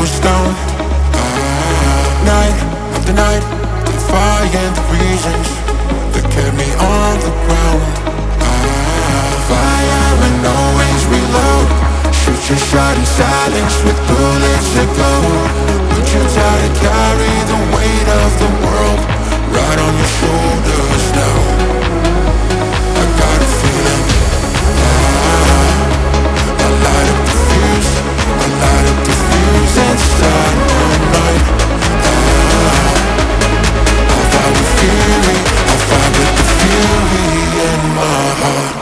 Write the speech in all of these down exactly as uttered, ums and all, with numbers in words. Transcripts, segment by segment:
was down. Night after night, defying the reasons that kept me on the ground. Fire and always reload. Shoot your shot in silence with bullets that glow. Would you try to carry the weight of the world right on your shoulders now? I got a feeling. I light up the fuse, I light up the fuse inside my mind. I'll fight with fury, I'll fight with the fury in my heart.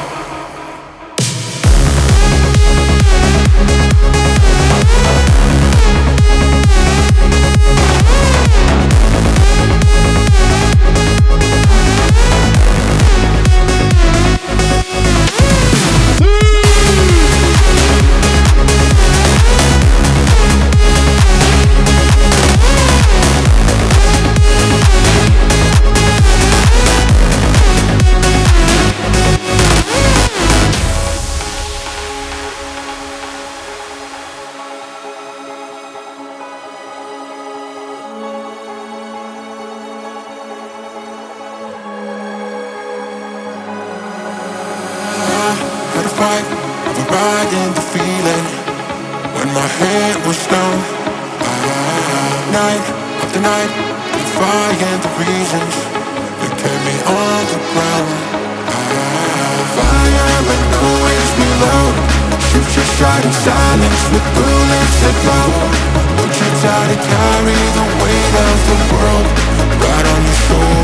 Fight, overriding the feeling when my head was down. Night after night, defying the reasons that kept me on the ground. Fire and always reload. Shoot your shot in silence with bullets that glow. Would you try to carry the weight of the world right on your shoulders?